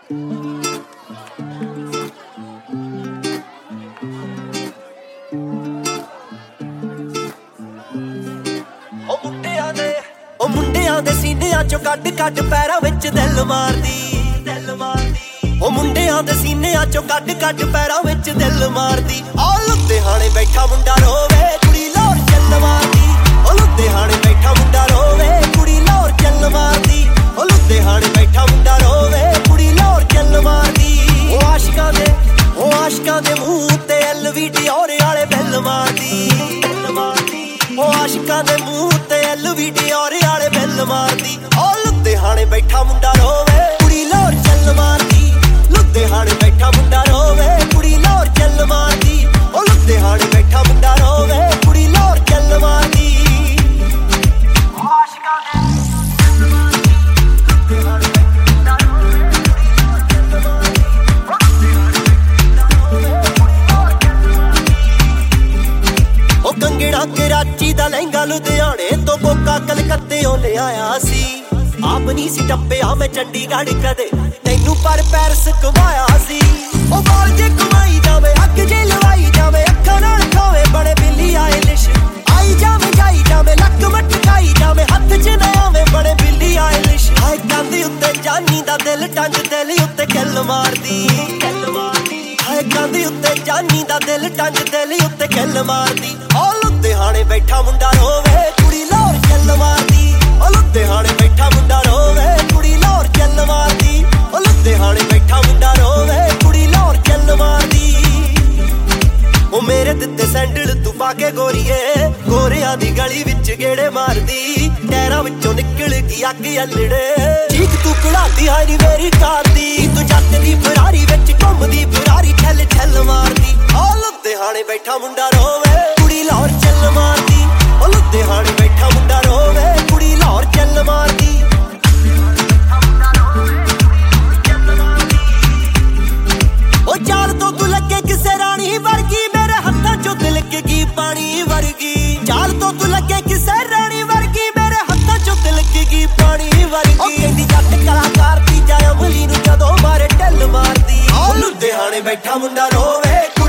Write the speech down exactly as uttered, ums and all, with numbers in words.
ਉਹ ਮੁੰਡਿਆਂ ਦੇ ਸੀਨਿਆਂ ਚੋਂ ਕੱਢ ਕੱਢ ਪੈਰਾਂ ਵਿੱਚ ਦਿਲ ਮਾਰਦੀ ਦਿਲ ਮਾਰਦੀ ਉਹ ਮੁੰਡਿਆਂ ਦੇ ਸੀਨਿਆਂ ਚੋਂ ਕੱਢ ਕੱਢ ਪੈਰਾਂ ਵਿੱਚ ਦਿਲ ਮਾਰਦੀ ਆ ਲੁਧਿਆਣੇ ਬੈਠਾ ਮੁੰਡਾ ਰੋਵੇ ਕੁੜੀ ਲਾਹੌਰ ਚੱਲ ਮਾਰਦੀ ਉਹ ਲੁਧਿਆਣੇ ਬੈਠਾ ਮੁੰਡਾ ਰੋਵੇ ਕੁੜੀ ਲਾਹੌਰ ਚੱਲ ਮਾਰਦੀ ਉਹ ਲੁਧਿਆਣੇ ਬੈਠਾ ਮੁੰਡਾ ਰੋਵੇ ਕੁੜੀ ਲਾਹੌਰ ਚੱਲ ਮਾਰਦੀ ਉਹ ਆਸ਼ਿਕਾਂ ਦੇ ਉਹ ਆਸ਼ਿਕਾਂ ਦੇ ਮੂੰਹ ਤੇ ਐਲ ਵੀ ਡੀ ਵਾਲੇ ਬਿੱਲ ਮਾਰਦੀ ਬਿੱਲ ਮਾਰਦੀ ਉਹ ਆਸ਼ਿਕਾਂ ਦੇ ਮੂੰਹ ਤੇ ਐਲ ਵੀ ਡੀ ਵਾਲੇ ਬਿੱਲ ਮਾਰਦੀ ਉਹ ਲੁਧਿਆਣੇ ਬੈਠਾ ਮੁੰਡਾ ਰੋਵੇ ਕੁੜੀ ਲਾਹੌਰ ਚੱਲ ਮਾਰਦੀ ਲੁਧਿਆਣੇ ਬੈਠਾ ਮੁੰਡਾ ਰੋਵੇ ਕੁੜੀ ਲਾਹੌਰ ਚੱਲ ਮਾਰਦੀ ਉਹ ਲੁਧਿਆਣੇ ਬੈਠਾ ਮੁੰਡਾ ਰੋਵੇ ਕੁੜੀ ਲਾਹੌਰ ਚੱਲ ਮਾਰਦੀ ਉਹ ਆਸ਼ਿਕਾਂ ਦੇ ਲੁਧਿਆਣੇ ਬੈਠਾ ਮੁੰਡਾ ਉਹ ਕੰਗੜਾ ਕਰਾਚੀ ਦਾ ਲਹਿੰਗਾ ਲੁਧਿਆਣੇ ਤੋਂ ਕੋਕਾ ਕਲਕੱਤੇੋਂ ਲਿਆਇਆ ਸੀ ਆਪ ਨਹੀਂ ਸੀ ਟੱਪਿਆ ਮੈਂ ਚੰਡੀਗੜ੍ਹ ਕਦੇ ਤੈਨੂੰ ਪਰ ਪੈਰਸ ਘੁਮਾਇਆ ਸੀ ਉਹ ਬਾਲ ਜੇ ਘੁਮਾਈ ਜਾਵੇ ਅੱਗ ਜੇ ਲਵਾਈ ਜਾਵੇ ਅੱਖਾਂ ਨਾਲ ਖਾਵੇ ਬੜੇ ਬਿੱਲੀ ਆਇਲਿਸ਼ ਆਈ ਜਾਵੇ ਜਾਈ ਜਾਵੇ ਲੱਕ ਮਟਕਾਈ ਜਾਵੇ ਹੱਥ ਚ ਨਾ ਆਵੇ ਬੜੇ ਬਿੱਲੀ ਆਇਲਿਸ਼ ਹਾਏ ਕੰਦੀ ਉੱਤੇ ਜਾਨੀ ਦਾ ਦਿਲ ਟੰਗ ਦਿਲ ਉੱਤੇ ਕਿੱਲ ਮਾਰਦੀ ਕਿੱਲ ਮਾਰਦੀ ਹਾਏ ਕੰਦੀ ਉੱਤੇ ਜਾਨੀ ਦਾ ਦਿਲ ਟੰਗ ਦਿਲ ਉੱਤੇ ਕਿੱਲ ਮਾਰਦੀ ਉਹ ਲੁਧਿਆਣੇ ਬੈਠਾ ਮੁੰਡਾ ਰੋਵੇ ਕੁੜੀ ਲਾਹੌਰ ਚੱਲ ਮਾਰਦੀ ਉਹ ਲੁਧਿਆਣੇ ਬੈਠਾ ਮੁੰਡਾ ਰੋਵੇ ਕੁੜੀ ਲਾਹੌਰ ਚੱਲ ਮਾਰਦੀ ਉਹ ਲੁਧਿਆਣੇ ਬੈਠਾ ਮੁੰਡਾ ਰੋਵੇ ਕੁੜੀ ਲਾਹੌਰ ਚੱਲ ਮਾਰਦੀ ਉਹ ਮੇਰੇ ਦਿੱਤੇ ਸੈਂਡਲ ਤੂੰ ਪਾ ਕੇ ਗੋਰੀਏ ਗੋਰਿਆਂ ਦੀ ਗਲੀ ਵਿੱਚ ਗੇੜੇ ਮਾਰਦੀ ਟੈਰਾਂ ਵਿੱਚੋਂ ਨਿਕਲ ਗਈ ਅੱਗ ਅਲੜੇ ਚੀਕ ਤੂੰ ਕੁੜਾਦੀ ਹਾਈ ਨੀ ਮੇਰੀ ਕਾਰ ਦੀ ਤੂੰ ਜੱਟ ਦੀ ਫਰਾਰੀ ਵਿੱਚ ਘੁੰਮਦੀ ਫਰਾਰੀ ਠੱਲ ਠੱਲ ਮਾਰਦੀ ਉਹ ਲੁਧਿਆਣੇ ਬੈਠਾ ਮੁੰਡਾ ਰੋਵੇ ਕੁੜੀ ਲਾਹੌਰ ਚੱਲ ਮਾਰਦੀ ਉਹ ਲੁਧਿਆਣੇ ਬੈਠਾ ਮੁੰਡਾ ਰੋਵੇ ਕੁੜੀ ਲਾਹੌਰ ਚੱਲ ਮਾਰਦੀ ਉਹ ਚਾਲ ਤੋਂ ਤੂੰ ਲੱਗੇ ਕਿਸੇ ਰਾਣੀ ਵਰਗੀ ਮੇਰੇ ਹੱਥਾਂ ਚੋਂ ਤਿਲਕ ਗਈ ਪਾਣੀ ਵਰਗੀ ਚਾਲ ਤੋਂ ਤੂੰ ਲੱਗੇ ਕਿਸੇ ਰਾਣੀ ਵਰਗੀ ਮੇਰੇ ਹੱਥਾਂ ਚੋਂ ਤਿਲਕ ਗਈ ਪਾਣੀ ਵਰਗੀ ਉਹ ਕਹਿੰਦੀ ਜੱਟ ਕਲਾਕਾਰ ਦੀ ਜਾਇ ਅਮਲੀ ਨੂੰ ਜਦੋਂ ਮਾਰੇ ਢਿੱਲ ਮਾਰਦੀ ਉਹ ਲੁਧਿਆਣੇ ਬੈਠਾ ਮੁੰਡਾ ਰੋਵੇ